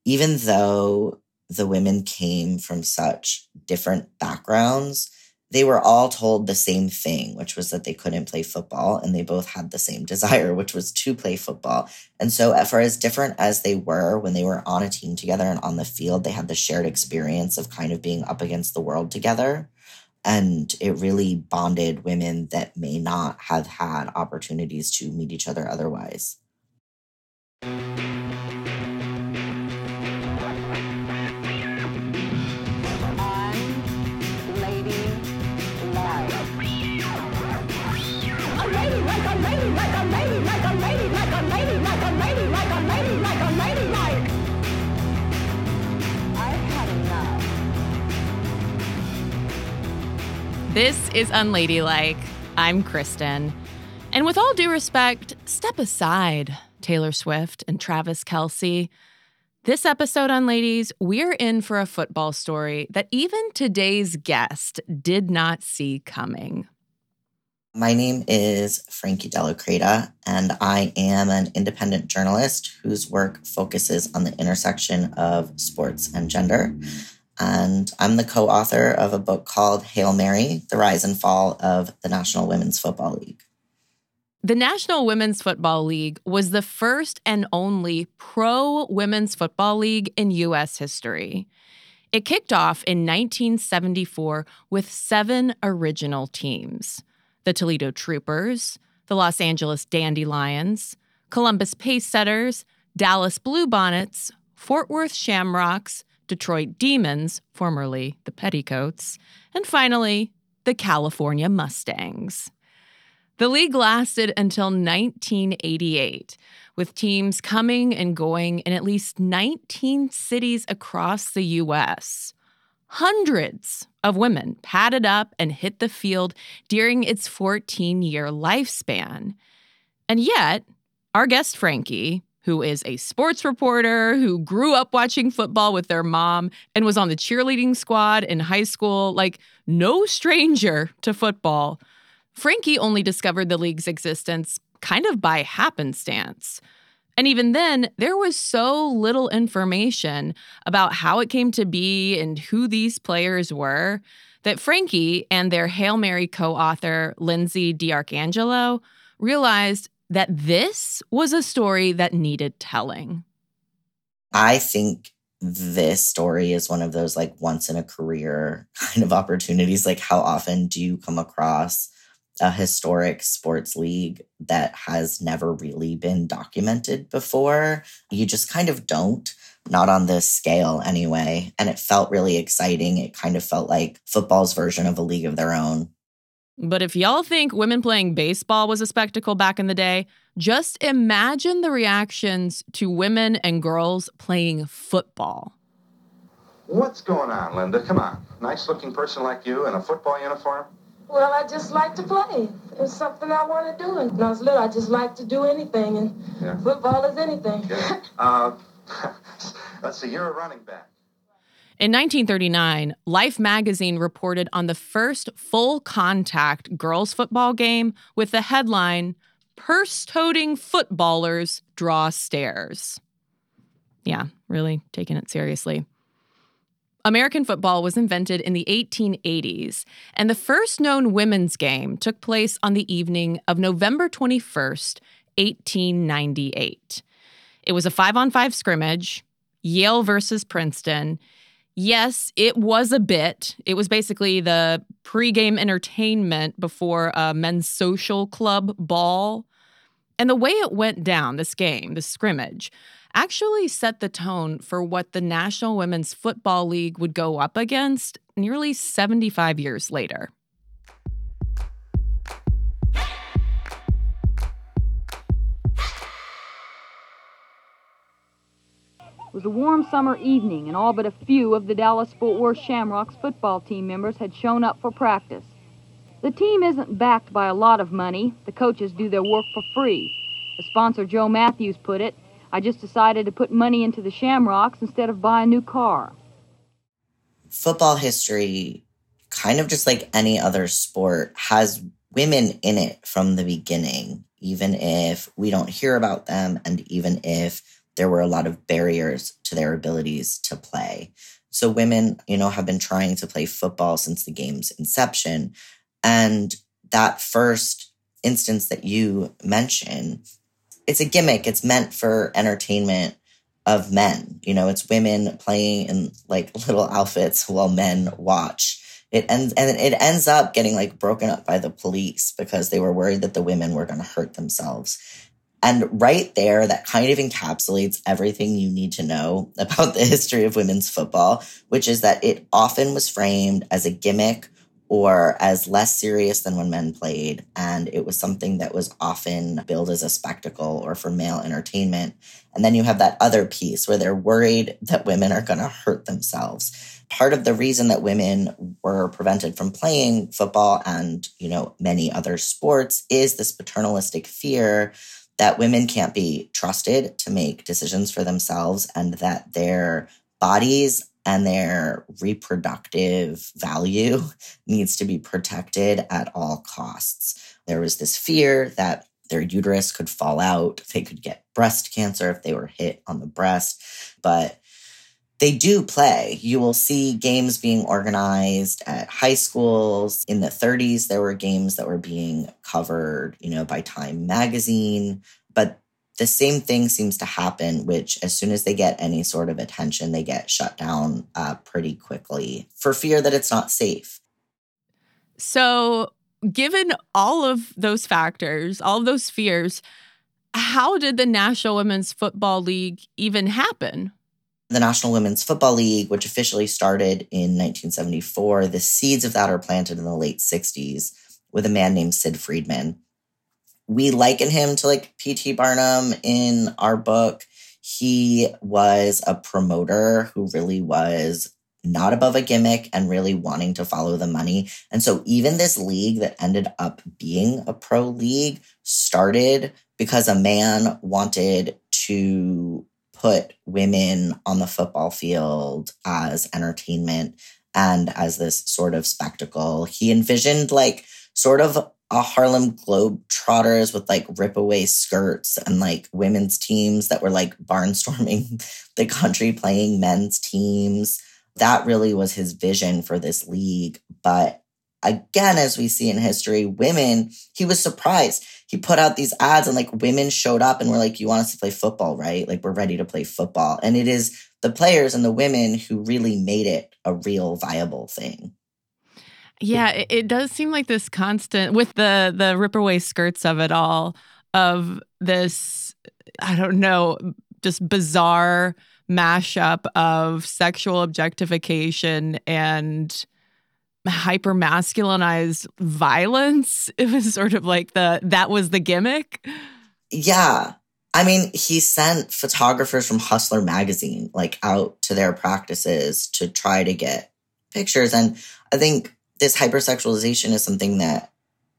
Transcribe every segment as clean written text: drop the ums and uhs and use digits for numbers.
even though the women came from such different backgrounds, they were all told the same thing, which was that they couldn't play football, and they both had the same desire, which was to play football. And so for as different as they were when they were on a team together and on the field, they had the shared experience of kind of being up against the world together. And it really bonded women that may not have had opportunities to meet each other otherwise. This is Unladylike. I'm Kristen. And with all due respect, step aside, Taylor Swift and Travis Kelce. This episode on Ladies, we're in for a football story that even today's guest did not see coming. My name is Frankie Della Creta, and I am an independent journalist whose work focuses on the intersection of sports and gender. And I'm the co-author of a book called Hail Mary, The Rise and Fall of the National Women's Football League. The National Women's Football League was the first and only pro-women's football league in U.S. history. It kicked off in 1974 with 7 original teams: the Toledo Troopers, the Los Angeles Dandelions, Columbus Pacesetters, Dallas Bluebonnets, Fort Worth Shamrocks, Detroit Demons, formerly the Petticoats, and finally, the California Mustangs. The league lasted until 1988, with teams coming and going in at least 19 cities across the U.S. Hundreds of women padded up and hit the field during its 14-year lifespan. And yet, our guest Frankie, who is a sports reporter who grew up watching football with their mom and was on the cheerleading squad in high school, like no stranger to football, Frankie only discovered the league's existence kind of by happenstance. And even then, there was so little information about how it came to be and who these players were that Frankie and their Hail Mary co-author, Lindsay D'Arcangelo, realized that this was a story that needed telling. I think this story is one of those like once in a career kind of opportunities. Like, how often do you come across a historic sports league that has never really been documented before? You just kind of don't, not on this scale anyway. And it felt really exciting. It kind of felt like football's version of a league of their own. But if y'all think women playing baseball was a spectacle back in the day, just imagine the reactions to women and girls playing football. What's going on, Linda? Come on. Nice-looking person like you in a football uniform? Well, I just like to play. It's something I want to do. And when I was little, I just like to do anything, and football is anything. Let's see, you're a running back. In 1939, Life magazine reported on the first full-contact girls' football game with the headline, "Purse-toting footballers draw stares." Yeah, really taking it seriously. American football was invented in the 1880s, and the first known women's game took place on the evening of November 21st, 1898. It was a 5-on-5 scrimmage, Yale versus Princeton. Yes, it was a bit. It was basically the pregame entertainment before a men's social club ball. And the way it went down, this game, the scrimmage, actually set the tone for what the National Women's Football League would go up against nearly 75 years later. It was a warm summer evening, and all but a few of the Dallas-Fort Worth Shamrocks football team members had shown up for practice. The team isn't backed by a lot of money. The coaches do their work for free. As sponsor Joe Matthews put it, I just decided to put money into the Shamrocks instead of buy a new car. Football history, kind of just like any other sport, has women in it from the beginning, even if we don't hear about them and even if there were a lot of barriers to their abilities to play. So women, have been trying to play football since the game's inception. And that first instance that you mention, it's a gimmick. It's meant for entertainment of men. It's women playing in like little outfits while men watch. It ends up getting like broken up by the police because they were worried that the women were going to hurt themselves. And right there, that kind of encapsulates everything you need to know about the history of women's football, which is that it often was framed as a gimmick or as less serious than when men played. And it was something that was often billed as a spectacle or for male entertainment. And then you have that other piece where they're worried that women are going to hurt themselves. Part of the reason that women were prevented from playing football and, many other sports is this paternalistic fear that women can't be trusted to make decisions for themselves and that their bodies and their reproductive value needs to be protected at all costs. There was this fear that their uterus could fall out, they could get breast cancer if they were hit on the breast, but they do play. You will see games being organized at high schools. In the 30s, there were games that were being covered, by Time magazine. But the same thing seems to happen, which as soon as they get any sort of attention, they get shut down pretty quickly for fear that it's not safe. So given all of those factors, all of those fears, how did the National Women's Football League even happen? The National Women's Football League, which officially started in 1974, the seeds of that are planted in the late 60s with a man named Sid Friedman. We liken him to like P.T. Barnum in our book. He was a promoter who really was not above a gimmick and really wanting to follow the money. And so even this league that ended up being a pro league started because a man wanted to put women on the football field as entertainment and as this sort of spectacle. He envisioned like sort of a Harlem Globetrotters with like rip-away skirts and like women's teams that were like barnstorming the country playing men's teams. That really was his vision for this league. But again, as we see in history, women, he was surprised. He put out these ads and like women showed up and were like, you want us to play football, right? Like we're ready to play football. And it is the players and the women who really made it a real viable thing. Yeah, it does seem like this constant with the rip-away skirts of it all, of this, I don't know, just bizarre mashup of sexual objectification and hyper-masculinized violence. It was sort of like that was the gimmick. Yeah. I mean, he sent photographers from Hustler magazine like out to their practices to try to get pictures. And I think this hypersexualization is something that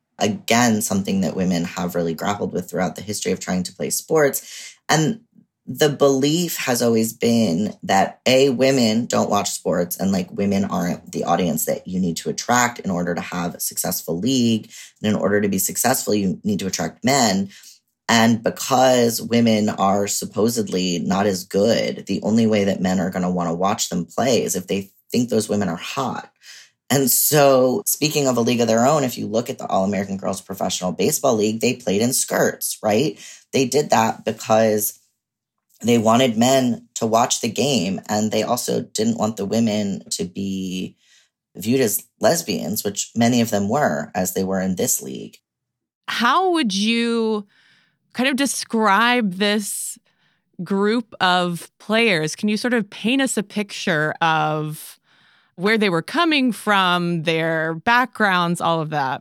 women have really grappled with throughout the history of trying to play sports. And the belief has always been that women don't watch sports and like women aren't the audience that you need to attract in order to have a successful league. And in order to be successful, you need to attract men. And because women are supposedly not as good, the only way that men are going to want to watch them play is if they think those women are hot. And so speaking of a league of their own, if you look at the All-American Girls Professional Baseball League, they played in skirts, right? They did that because they wanted men to watch the game, and they also didn't want the women to be viewed as lesbians, which many of them were, as they were in this league. How would you kind of describe this group of players? Can you sort of paint us a picture of where they were coming from, their backgrounds, all of that?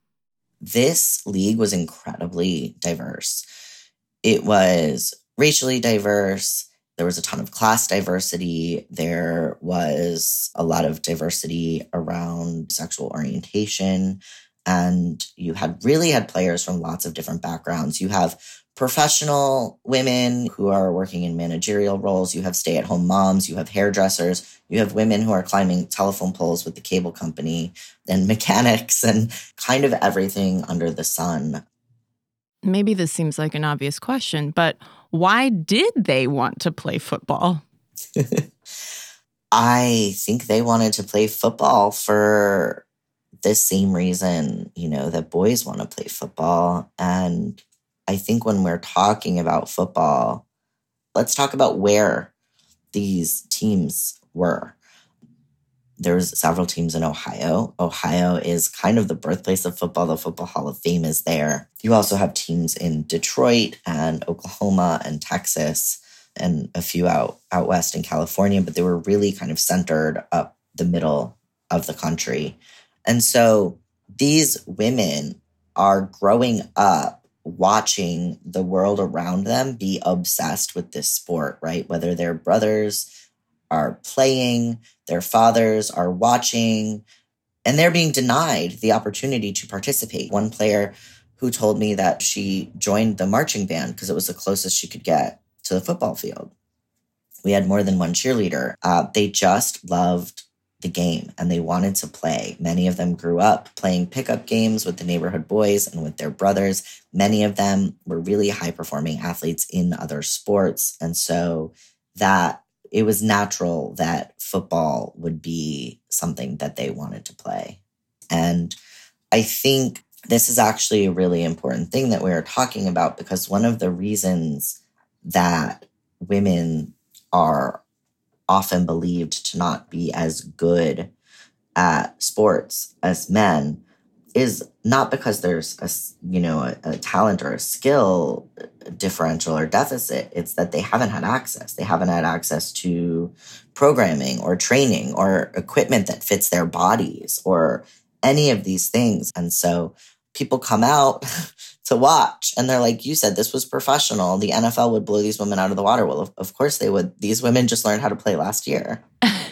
This league was incredibly diverse. It was racially diverse. There was a ton of class diversity. There was a lot of diversity around sexual orientation. And you had players from lots of different backgrounds. You have professional women who are working in managerial roles. You have stay-at-home moms. You have hairdressers. You have women who are climbing telephone poles with the cable company and mechanics and kind of everything under the sun. Maybe this seems like an obvious question, but Why did they want to play football? I think they wanted to play football for the same reason, that boys want to play football. And I think when we're talking about football, let's talk about where these teams were. There's several teams in Ohio. Ohio is kind of the birthplace of football. The Football Hall of Fame is there. You also have teams in Detroit and Oklahoma and Texas and a few out west in California, but they were really kind of centered up the middle of the country. And so these women are growing up watching the world around them be obsessed with this sport, right? Whether their brothers are playing, their fathers are watching, and they're being denied the opportunity to participate. One player who told me that she joined the marching band because it was the closest she could get to the football field. We had more than one cheerleader. They just loved the game and they wanted to play. Many of them grew up playing pickup games with the neighborhood boys and with their brothers. Many of them were really high-performing athletes in other sports. And so that it was natural that football would be something that they wanted to play. And I think this is actually a really important thing that we are talking about, because one of the reasons that women are often believed to not be as good at sports as men is not because there's a talent or a skill differential or deficit. It's that they haven't had access. They haven't had access to programming or training or equipment that fits their bodies or any of these things. And so people come out to watch and they're like, you said this was professional. The NFL would blow these women out of the water. Well, of course they would. These women just learned how to play last year.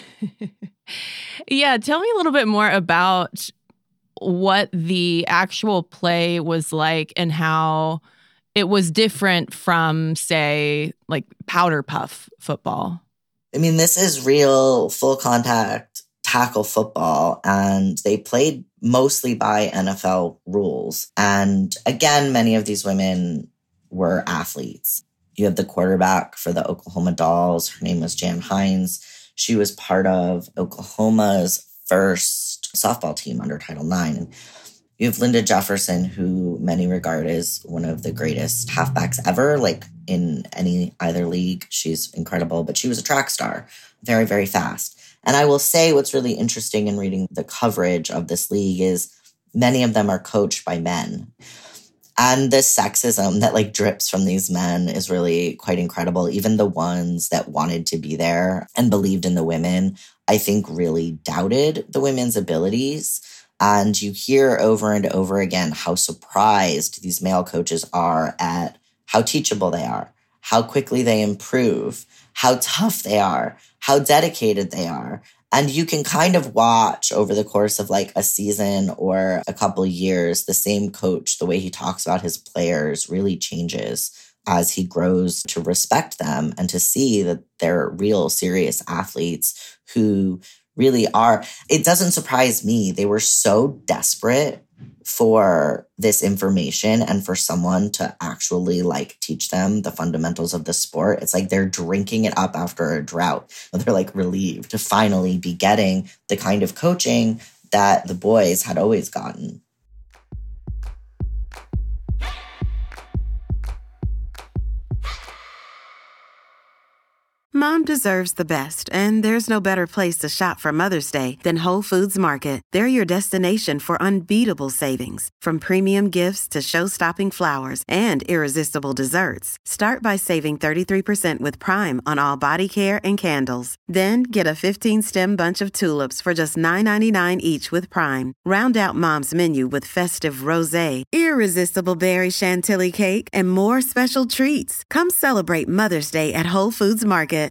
Yeah. Tell me a little bit more about what the actual play was like and how it was different from, say, like powder puff football. I mean, this is real full contact tackle football, and they played mostly by NFL rules. And again, many of these women were athletes. You have the quarterback for the Oklahoma Dolls. Her name was Jan Hines. She was part of Oklahoma's first softball team under Title IX. And you have Linda Jefferson, who many regard as one of the greatest halfbacks ever, like in either league. She's incredible, but she was a track star, very, very fast. And I will say what's really interesting in reading the coverage of this league is many of them are coached by men. And the sexism that drips from these men is really quite incredible. Even the ones that wanted to be there and believed in the women, I think really doubted the women's abilities. And you hear over and over again how surprised these male coaches are at how teachable they are, how quickly they improve, how tough they are, how dedicated they are. And you can kind of watch over the course of a season or a couple of years, the same coach, the way he talks about his players really changes as he grows to respect them and to see that they're real serious athletes who really are. It doesn't surprise me. They were so desperate for this information and for someone to actually teach them the fundamentals of the sport. It's like they're drinking it up after a drought. They're relieved to finally be getting the kind of coaching that the boys had always gotten. Mom deserves the best, and there's no better place to shop for Mother's Day than Whole Foods Market. They're your destination for unbeatable savings, from premium gifts to show-stopping flowers and irresistible desserts. Start by saving 33% with Prime on all body care and candles. Then get a 15-stem bunch of tulips for just $9.99 each with Prime. Round out Mom's menu with festive rosé, irresistible berry chantilly cake, and more special treats. Come celebrate Mother's Day at Whole Foods Market.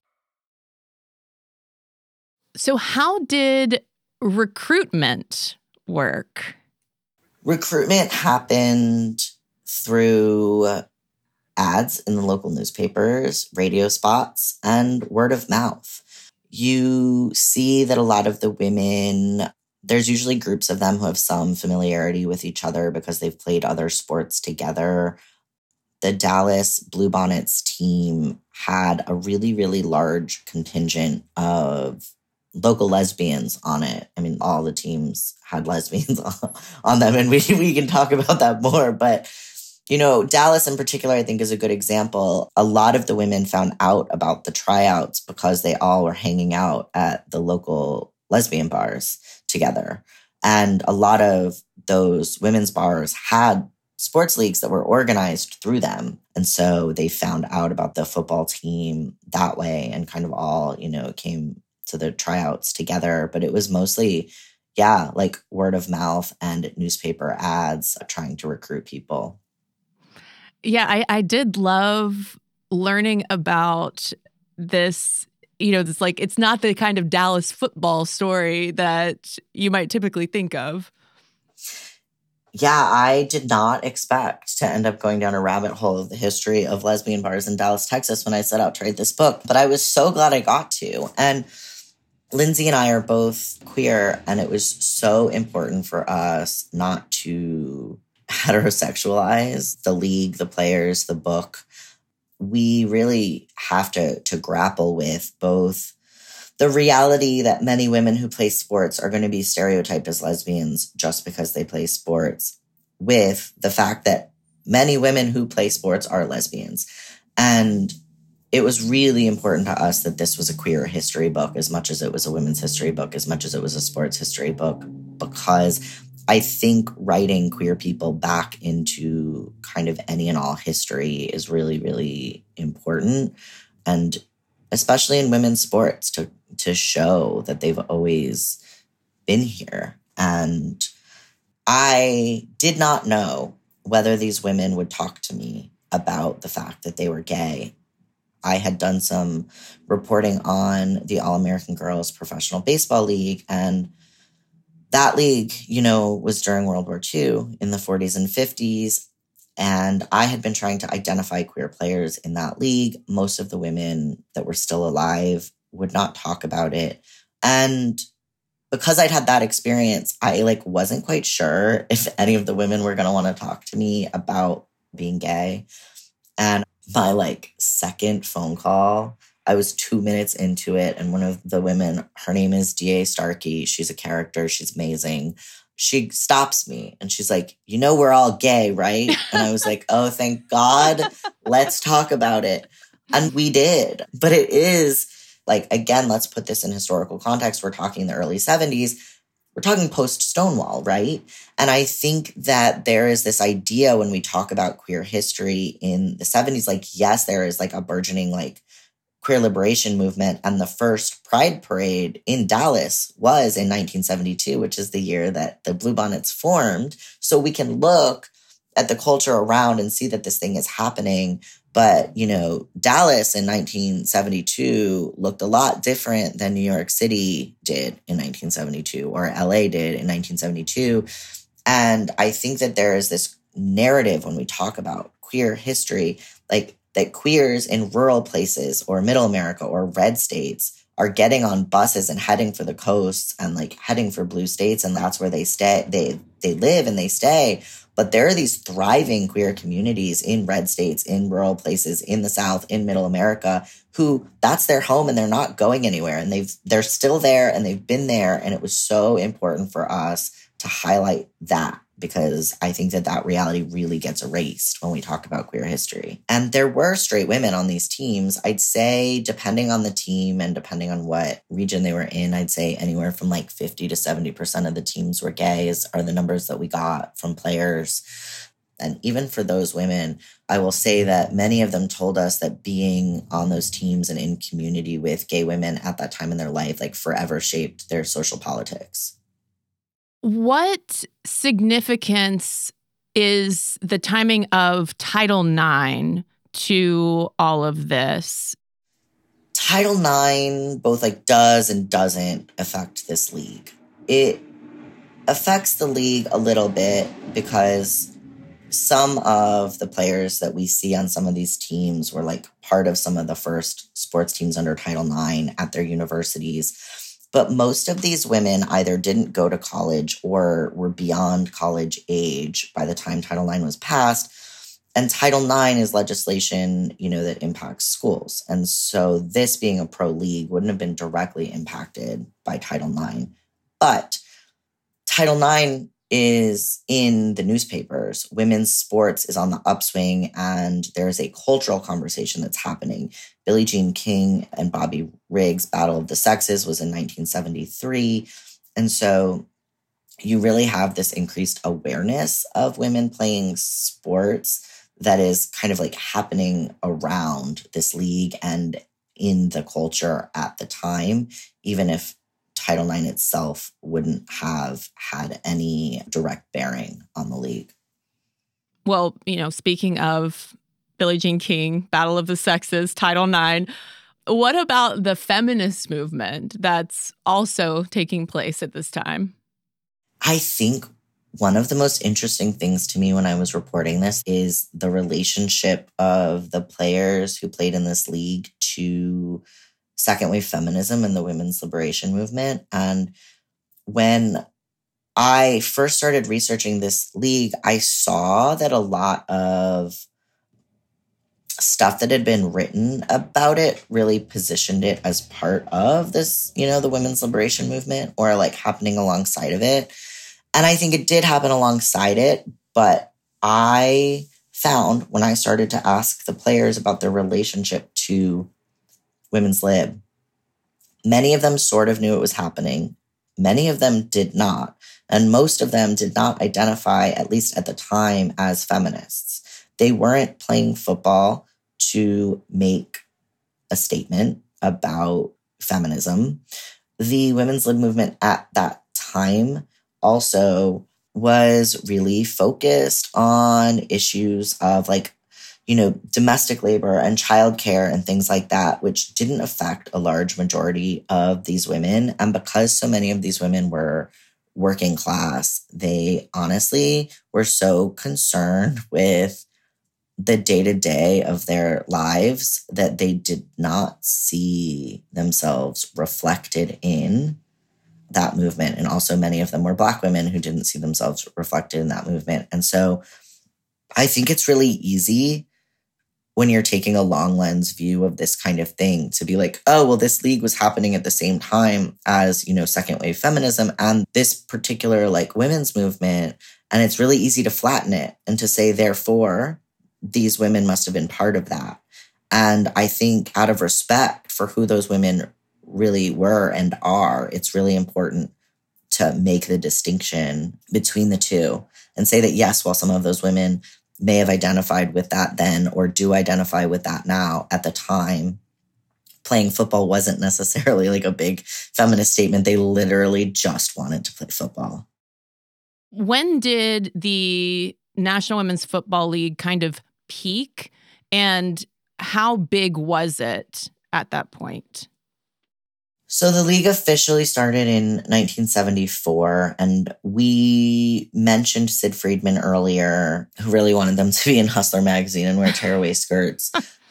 So how did recruitment work? Recruitment happened through ads in the local newspapers, radio spots, and word of mouth. You see that a lot of the women, there's usually groups of them who have some familiarity with each other because they've played other sports together. the Dallas Bluebonnets team had a really, really large contingent of local lesbians on it. I mean, all the teams had lesbians on them, and we can talk about that more. But, you know, Dallas in particular, I think, is a good example. A lot of the women found out about the tryouts because they all were hanging out at the local lesbian bars together. And a lot of those women's bars had sports leagues that were organized through them. And so they found out about the football team that way and kind of all, you know, came to the tryouts together. But it was mostly, like word of mouth and newspaper ads trying to recruit people. Yeah, I did love learning about this. You know, it's like, it's not the kind of Dallas football story that you might typically think of. Yeah, I did not expect to end up going down a rabbit hole of the history of lesbian bars in Dallas, Texas when I set out to write this book. But I was so glad I got to. And Lindsay and I are both queer, and it was so important for us not to heterosexualize the league, the players, the book. We really have to grapple with both the reality that many women who play sports are going to be stereotyped as lesbians just because they play sports, with the fact that many women who play sports are lesbians. And it was really important to us that this was a queer history book as much as it was a women's history book, as much as it was a sports history book, because I think writing queer people back into kind of any and all history is really, really important. And especially in women's sports, to show that they've always been here. And I did not know whether these women would talk to me about the fact that they were gay. I had done some reporting on the All-American Girls Professional Baseball League, and that league, you know, was during World War II in the 40s and 50s. And I had been trying to identify queer players in that league. Most of the women that were still alive would not talk about it. And because I'd had that experience, I wasn't quite sure if any of the women were going to want to talk to me about being gay. And my second phone call, I was 2 minutes into it. And one of the women, her name is D.A. Starkey. She's a character. She's amazing. She stops me and she's like, you know, we're all gay, right? And I was like, oh, thank God. Let's talk about it. And we did. But it is again, let's put this in historical context. We're talking the early 70s. We're talking post-Stonewall, right? And I think that there is this idea when we talk about queer history in the 70s, yes, there is a burgeoning queer liberation movement. And the first Pride Parade in Dallas was in 1972, which is the year that the Bluebonnets formed. So we can look at the culture around and see that this thing is happening. But, you know, Dallas in 1972 looked a lot different than New York City did in 1972 or LA did in 1972. And I think that there is this narrative when we talk about queer history, that queers in rural places or middle America or red states are getting on buses and heading for the coasts and heading for blue states. And that's where they stay. They live and they stay. But there are these thriving queer communities in red states, in rural places, in the South, in middle America, who that's their home and they're not going anywhere. And they're still there and they've been there. And it was so important for us to highlight that, because I think that reality really gets erased when we talk about queer history. And there were straight women on these teams. I'd say, depending on the team and depending on what region they were in, I'd say anywhere from 50 to 70% of the teams were gay are the numbers that we got from players. And even for those women, I will say that many of them told us that being on those teams and in community with gay women at that time in their life, forever shaped their social politics. What significance is the timing of Title IX to all of this? Title IX both does and doesn't affect this league. It affects the league a little bit because some of the players that we see on some of these teams were part of some of the first sports teams under Title IX at their universities. But most of these women either didn't go to college or were beyond college age by the time Title IX was passed. And Title IX is legislation, that impacts schools. And so this being a pro league wouldn't have been directly impacted by Title IX. But Title IX is in the newspapers. Women's sports is on the upswing, and there's a cultural conversation that's happening. Billie Jean King and Bobby Riggs' Battle of the Sexes was in 1973. And so you really have this increased awareness of women playing sports that is kind of like happening around this league and in the culture at the time, even if Title IX itself wouldn't have had any direct bearing on the league. Well, speaking of Billie Jean King, Battle of the Sexes, Title IX, what about the feminist movement that's also taking place at this time? I think one of the most interesting things to me when I was reporting this is the relationship of the players who played in this league to second wave feminism and the women's liberation movement. And when I first started researching this league, I saw that a lot of stuff that had been written about it really positioned it as part of this, the women's liberation movement, or like happening alongside of it. And I think it did happen alongside it, but I found when I started to ask the players about their relationship to women's lib, many of them sort of knew it was happening. Many of them did not. And most of them did not identify, at least at the time, as feminists. They weren't playing football to make a statement about feminism. The women's lib movement at that time also was really focused on issues of domestic labor and childcare and things like that, which didn't affect a large majority of these women. And because so many of these women were working class, they honestly were so concerned with the day-to-day of their lives that they did not see themselves reflected in that movement. And also many of them were Black women who didn't see themselves reflected in that movement. And so I think it's really easy when you're taking a long lens view of this kind of thing to be like, oh, well, this league was happening at the same time as, second wave feminism and this particular women's movement. And it's really easy to flatten it and to say, therefore, these women must have been part of that. And I think out of respect for who those women really were and are, it's really important to make the distinction between the two and say that, yes, while some of those women may have identified with that then or do identify with that now, at the time, playing football wasn't necessarily a big feminist statement. They literally just wanted to play football. When did the National Women's Football League kind of peak, and how big was it at that point? So the league officially started in 1974, and we mentioned Sid Friedman earlier, who really wanted them to be in Hustler magazine and wear tearaway skirts.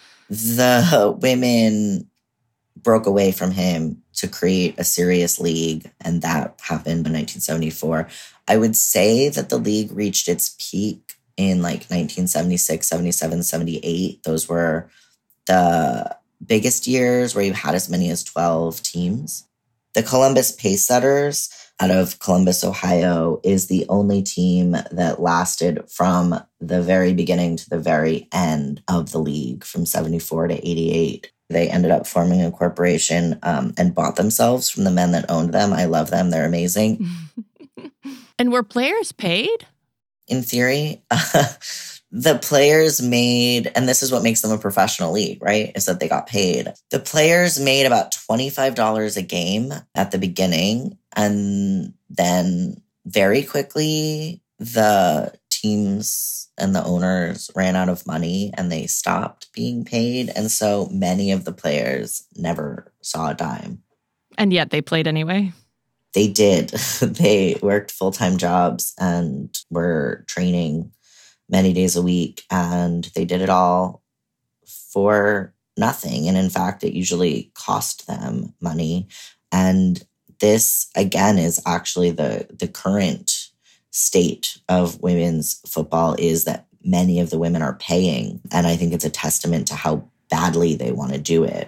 The women broke away from him to create a serious league, and that happened in 1974. I would say that the league reached its peak in 1976, 77, 78. Those were the biggest years where you had as many as 12 teams. The Columbus Pacesetters out of Columbus, Ohio, is the only team that lasted from the very beginning to the very end of the league, from 74 to 88. They ended up forming a corporation and bought themselves from the men that owned them. I love them. They're amazing. And were players paid? In theory, the players made, and this is what makes them a professional league, right, is that they got paid. The players made about $25 a game at the beginning, and then very quickly the teams and the owners ran out of money and they stopped being paid. And so many of the players never saw a dime. And yet they played anyway? They did. They worked full-time jobs and were training many days a week, and they did it all for nothing. And in fact, it usually cost them money. And this, again, is actually the current state of women's football, is that many of the women are paying. And I think it's a testament to how badly they want to do it.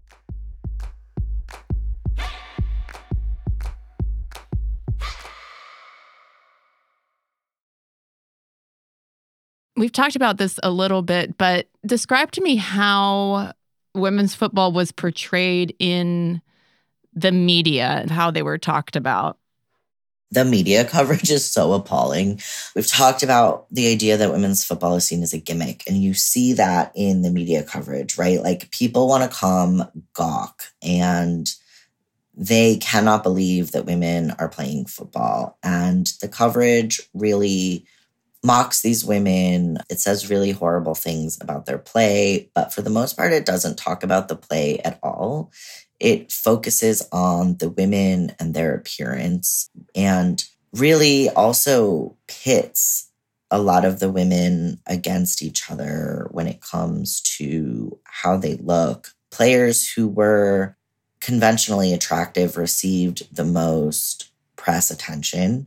We've talked about this a little bit, but describe to me how women's football was portrayed in the media and how they were talked about. The media coverage is so appalling. We've talked about the idea that women's football is seen as a gimmick, and you see that in the media coverage, right? Like, people want to come gawk, and they cannot believe that women are playing football. And the coverage really mocks these women. It says really horrible things about their play, but for the most part, it doesn't talk about the play at all. It focuses on the women and their appearance, and really also pits a lot of the women against each other when it comes to how they look. Players who were conventionally attractive received the most press attention.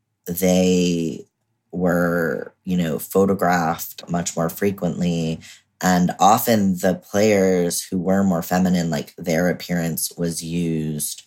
They were, photographed much more frequently. And often the players who were more feminine, like, their appearance was used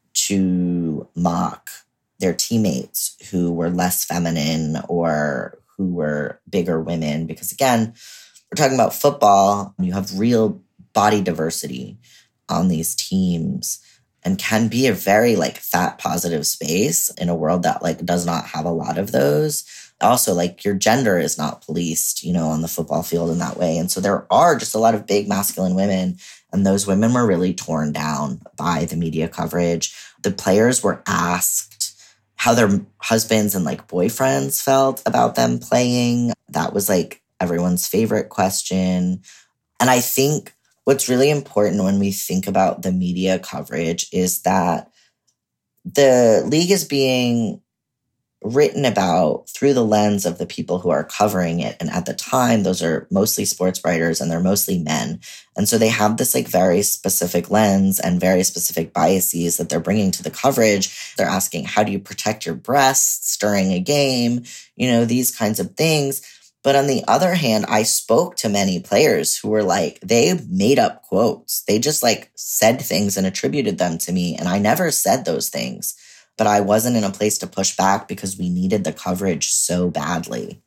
to mock their teammates who were less feminine or who were bigger women. Because again, we're talking about football. You have real body diversity on these teams and can be a very fat positive space in a world that does not have a lot of those. Also, your gender is not policed, on the football field in that way. And so there are just a lot of big masculine women, and those women were really torn down by the media coverage. The players were asked how their husbands and boyfriends felt about them playing. That was everyone's favorite question. And I think what's really important when we think about the media coverage is that the league is being written about through the lens of the people who are covering it. And at the time, those are mostly sports writers and they're mostly men. And so they have this very specific lens and very specific biases that they're bringing to the coverage. They're asking, how do you protect your breasts during a game? These kinds of things. But on the other hand, I spoke to many players who were they made up quotes. They just said things and attributed them to me. And I never said those things. But I wasn't in a place to push back because we needed the coverage so badly.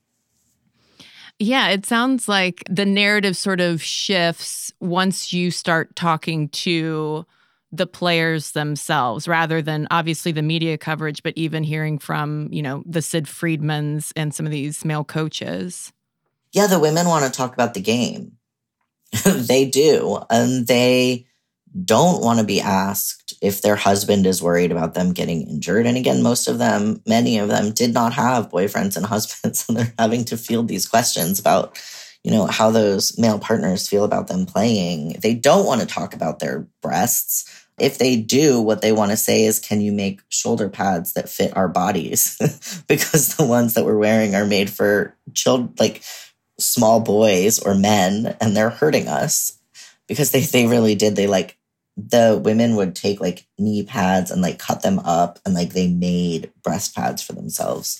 Yeah, it sounds like the narrative sort of shifts once you start talking to the players themselves, rather than obviously the media coverage, but even hearing from, the Sid Friedmans and some of these male coaches. Yeah, the women want to talk about the game. They do. And they don't want to be asked if their husband is worried about them getting injured. And again, many of them did not have boyfriends and husbands, and they're having to field these questions about, how those male partners feel about them playing. They don't want to talk about their breasts. If they do, what they want to say is, can you make shoulder pads that fit our bodies? Because the ones that we're wearing are made for children, small boys or men, and they're hurting us. Because they really did. The women would take knee pads and cut them up, and they made breast pads for themselves.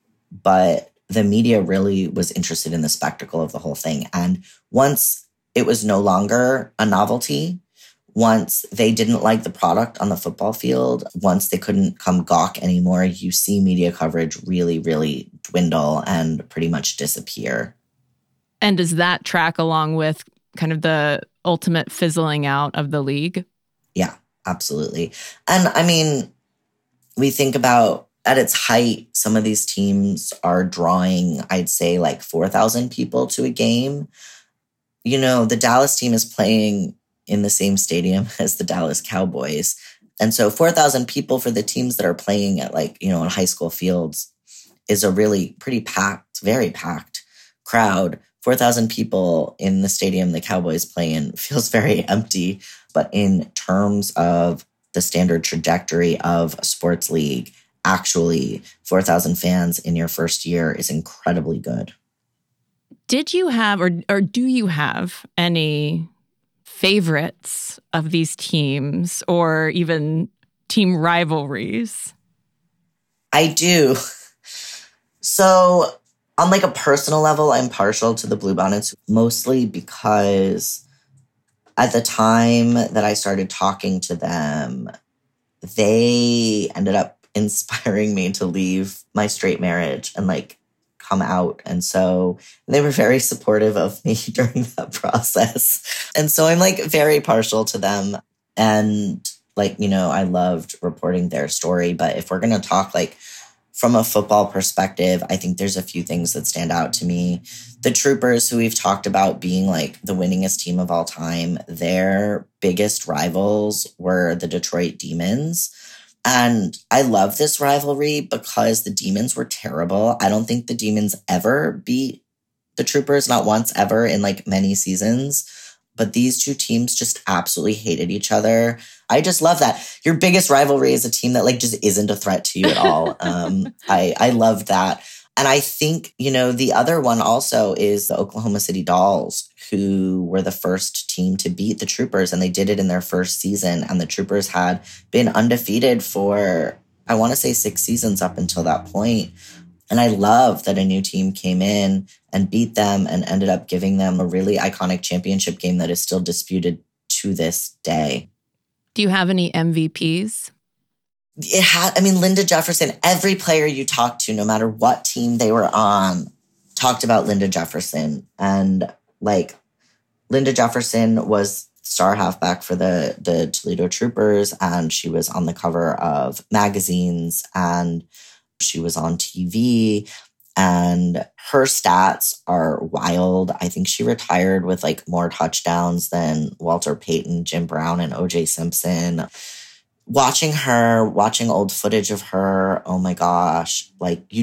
But the media really was interested in the spectacle of the whole thing. And once it was no longer a novelty, once they didn't like the product on the football field, once they couldn't come gawk anymore, you see media coverage really, really dwindle and pretty much disappear. And does that track along with kind of the ultimate fizzling out of the league? Yeah, absolutely. And I mean, we think about at its height, some of these teams are drawing, I'd say 4,000 people to a game. The Dallas team is playing in the same stadium as the Dallas Cowboys. And so 4,000 people for the teams that are playing at in high school fields is a really pretty packed, very packed crowd. 4,000 people in the stadium the Cowboys play in feels very empty. But in terms of the standard trajectory of a sports league, actually 4,000 fans in your first year is incredibly good. Did you have or do you have any favorites of these teams or even team rivalries? I do. So On like a personal level, I'm partial to the Bluebonnets, mostly because at the time that I started talking to them, they ended up inspiring me to leave my straight marriage and like come out. And so they were very supportive of me during that process. And so I'm like very partial to them. And like, you know, I loved reporting their story. But if we're going to talk like from a football perspective, I think there's a few things that stand out to me. The Troopers, who we've talked about being like the winningest team of all time, their biggest rivals were the Detroit Demons. And I love this rivalry because the Demons were terrible. I don't think the Demons ever beat the Troopers, not once ever in like many seasons. But these two teams just absolutely hated each other. I just love that. Your biggest rivalry is a team that like just isn't a threat to you at all. I love that. And I think, you know, the other one also is the Oklahoma City Dolls, who were the first team to beat the Troopers. And they did it in their first season. And the Troopers had been undefeated for, I want to say 6 seasons up until that point. And I love that a new team came in and beat them and ended up giving them a really iconic championship game that is still disputed to this day. Do you have any MVPs? Linda Jefferson, every player you talked to, no matter what team they were on, talked about Linda Jefferson. And like Linda Jefferson was star halfback for the Toledo Troopers, and she was on the cover of magazines and she was on TV, and her stats are wild. I think she retired with like more touchdowns than Walter Payton, Jim Brown, and O.J. Simpson. Watching old footage of her, oh my gosh, like you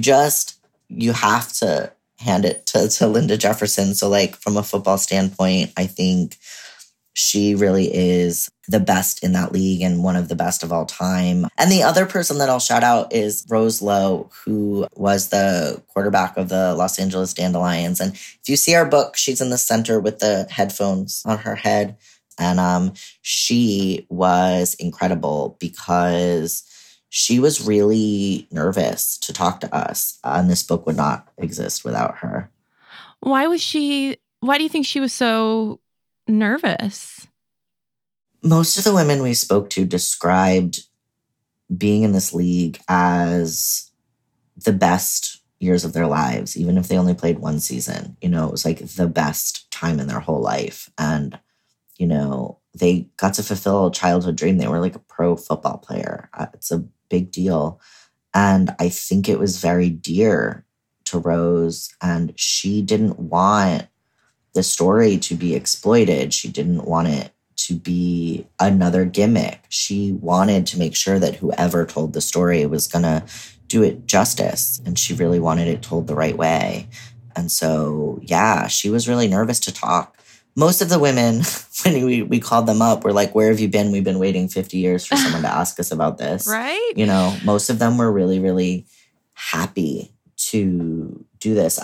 have to hand it to Linda Jefferson. So like from a football standpoint, I think she really is the best in that league and one of the best of all time. And the other person that I'll shout out is Rose Lowe, who was the quarterback of the Los Angeles Dandelions. And if you see our book, she's in the center with the headphones on her head. And she was incredible because she was really nervous to talk to us. And this book would not exist without her. Why do you think she was so nervous? Most of the women we spoke to described being in this league as the best years of their lives, even if they only played one season. You know, it was like the best time in their whole life. And, you know, they got to fulfill a childhood dream. They were like a pro football player. It's a big deal. And I think it was very dear to Rose. And she didn't want the story to be exploited. She didn't want it to be another gimmick. She wanted to make sure that whoever told the story was going to do it justice. And she really wanted it told the right way. And so, yeah, she was really nervous to talk. Most of the women, when we called them up, were like, where have you been? We've been waiting 50 years for someone to ask us about this. Right? You know, most of them were really, really happy to do this.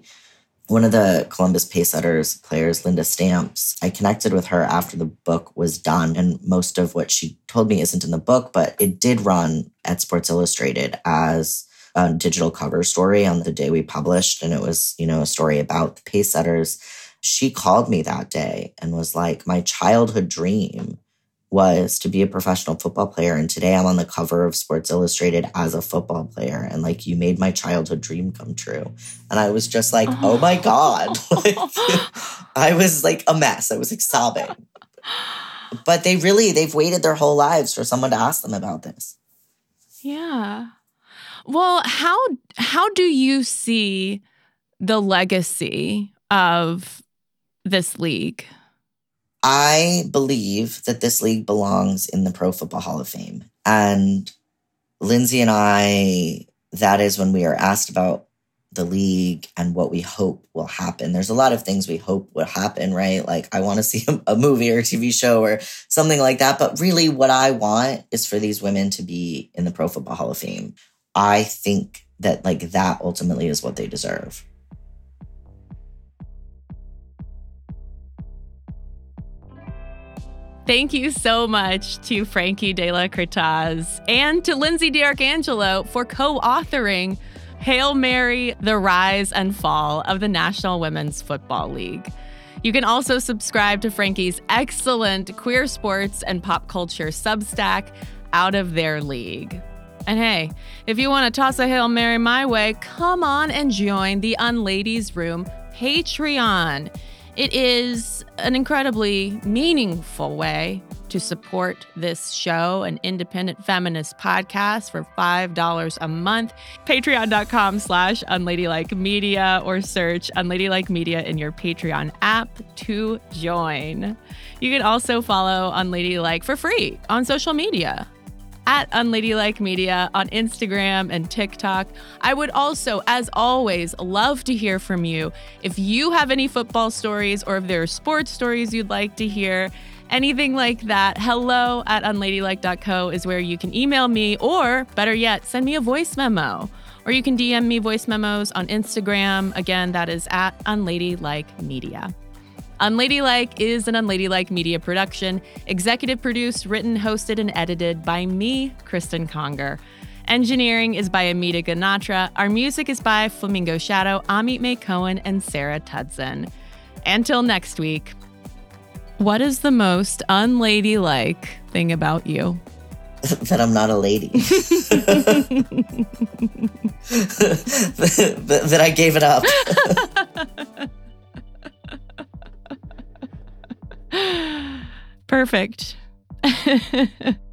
One of the Columbus Pacesetters players, Linda Stamps, I connected with her after the book was done. And most of what she told me isn't in the book, but it did run at Sports Illustrated as a digital cover story on the day we published. And it was, you know, a story about the Pacesetters. She called me that day and was like, my childhood dream was to be a professional football player. And today I'm on the cover of Sports Illustrated as a football player. And like, you made my childhood dream come true. And I was just like, oh my God. Like, I was like a mess. I was like sobbing. But they've waited their whole lives for someone to ask them about this. Yeah. Well, how do you see the legacy of this league? I believe that this league belongs in the Pro Football Hall of Fame. And Lindsay and I, that is when we are asked about the league and what we hope will happen. There's a lot of things we hope will happen, right? Like I want to see a movie or a TV show or something like that. But really what I want is for these women to be in the Pro Football Hall of Fame. I think that like that ultimately is what they deserve. Thank you so much to Frankie De La Cortaz and to Lindsay D'Arcangelo for co-authoring Hail Mary, the rise and fall of the National Women's Football League. You can also subscribe to Frankie's excellent queer sports and pop culture Substack, Out of Their League. And hey, if you want to toss a Hail Mary my way, come on and join the Unladies Room Patreon. It is an incredibly meaningful way to support this show, an independent feminist podcast, for $5 a month. Patreon.com/unladylikemedia, or search Unladylike Media in your Patreon app to join. You can also follow Unladylike for free on social media at Unladylike Media on Instagram and TikTok. I would also, as always, love to hear from you. If you have any football stories, or if there are sports stories you'd like to hear, anything like that, hello@unladylike.co is where you can email me, or better yet, send me a voice memo. Or you can DM me voice memos on Instagram. Again, that is at Unladylike Media. Unladylike is an Unladylike Media production, executive produced, written, hosted, and edited by me, Kristen Conger. Engineering is by Amita Ganatra. Our music is by Flamingo Shadow, Amit May Cohen, and Sarah Tudson. Until next week, what is the most unladylike thing about you? That I'm not a lady. that I gave it up. Perfect.